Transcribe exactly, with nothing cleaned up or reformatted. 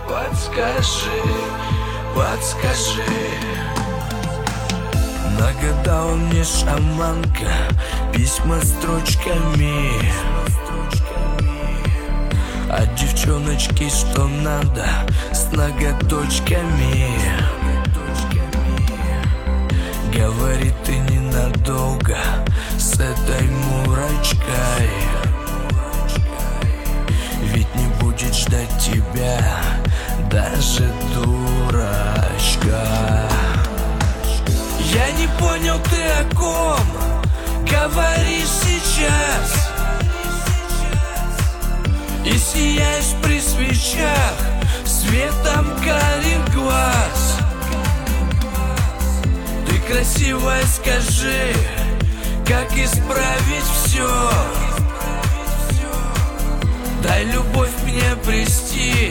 подскажи, подскажи. Нагадала мне шаманка письма строчками от девчоночки, что надо, с ноготочками. Говорит, ты ненадолго с этой мурочкой, ведь не будет ждать тебя даже дурачка. Я не понял, ты о ком говоришь сейчас, и сияешь при свечах светом карих глаз. Ты красивая, скажи, как исправить все. Дай любовь мне обрести